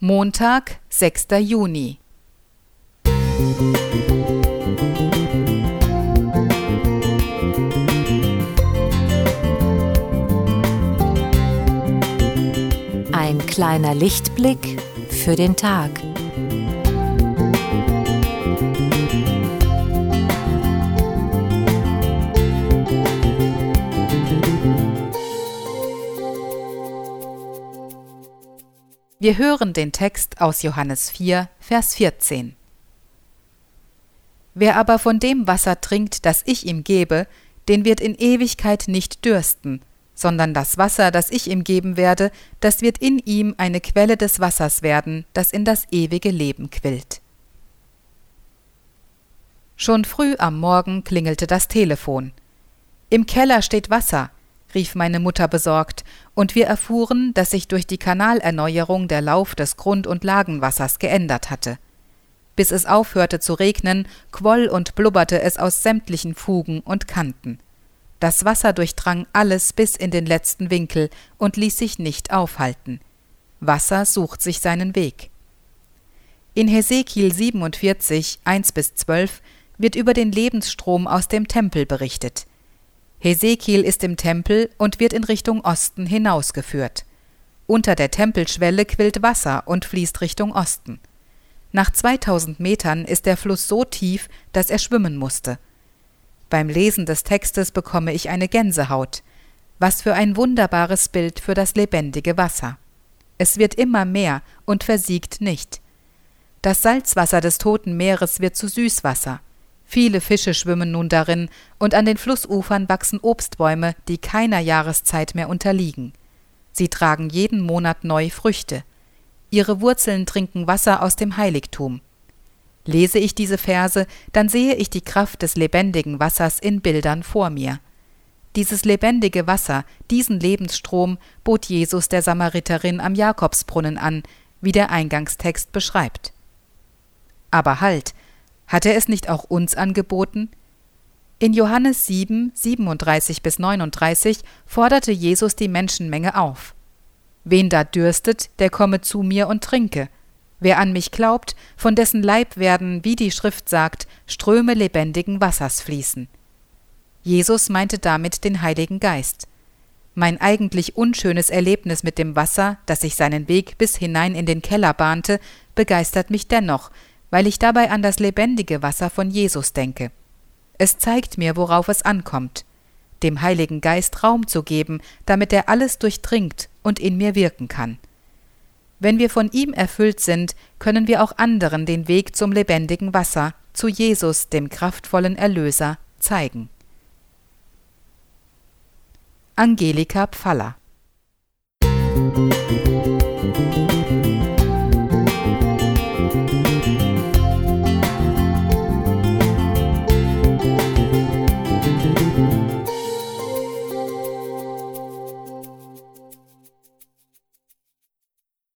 Montag, 6. Juni. Ein kleiner Lichtblick für den Tag. Wir hören den Text aus Johannes 4, Vers 14. Wer aber von dem Wasser trinkt, das ich ihm gebe, den wird in Ewigkeit nicht dürsten, sondern das Wasser, das ich ihm geben werde, das wird in ihm eine Quelle des Wassers werden, das in das ewige Leben quillt. Schon früh am Morgen klingelte das Telefon. »Im Keller steht Wasser«, rief meine Mutter besorgt, und wir erfuhren, dass sich durch die Kanalerneuerung der Lauf des Grund- und Lagenwassers geändert hatte. Bis es aufhörte zu regnen, quoll und blubberte es aus sämtlichen Fugen und Kanten. Das Wasser durchdrang alles bis in den letzten Winkel und ließ sich nicht aufhalten. Wasser sucht sich seinen Weg. In Hesekiel 47, 1-12 wird über den Lebensstrom aus dem Tempel berichtet. Hesekiel ist im Tempel und wird in Richtung Osten hinausgeführt. Unter der Tempelschwelle quillt Wasser und fließt Richtung Osten. Nach 2000 Metern ist der Fluss so tief, dass er schwimmen musste. Beim Lesen des Textes bekomme ich eine Gänsehaut. Was für ein wunderbares Bild für das lebendige Wasser. Es wird immer mehr und versiegt nicht. Das Salzwasser des Toten Meeres wird zu Süßwasser. Viele Fische schwimmen nun darin, und an den Flussufern wachsen Obstbäume, die keiner Jahreszeit mehr unterliegen. Sie tragen jeden Monat neu Früchte. Ihre Wurzeln trinken Wasser aus dem Heiligtum. Lese ich diese Verse, dann sehe ich die Kraft des lebendigen Wassers in Bildern vor mir. Dieses lebendige Wasser, diesen Lebensstrom, bot Jesus der Samariterin am Jakobsbrunnen an, wie der Eingangstext beschreibt. Aber halt! Hat er es nicht auch uns angeboten? In Johannes 7, 37-39 forderte Jesus die Menschenmenge auf. »Wen da dürstet, der komme zu mir und trinke. Wer an mich glaubt, von dessen Leib werden, wie die Schrift sagt, Ströme lebendigen Wassers fließen.« Jesus meinte damit den Heiligen Geist. Mein eigentlich unschönes Erlebnis mit dem Wasser, das sich seinen Weg bis hinein in den Keller bahnte, begeistert mich dennoch, weil ich dabei an das lebendige Wasser von Jesus denke. Es zeigt mir, worauf es ankommt, dem Heiligen Geist Raum zu geben, damit er alles durchdringt und in mir wirken kann. Wenn wir von ihm erfüllt sind, können wir auch anderen den Weg zum lebendigen Wasser, zu Jesus, dem kraftvollen Erlöser, zeigen. Angelika Pfaller.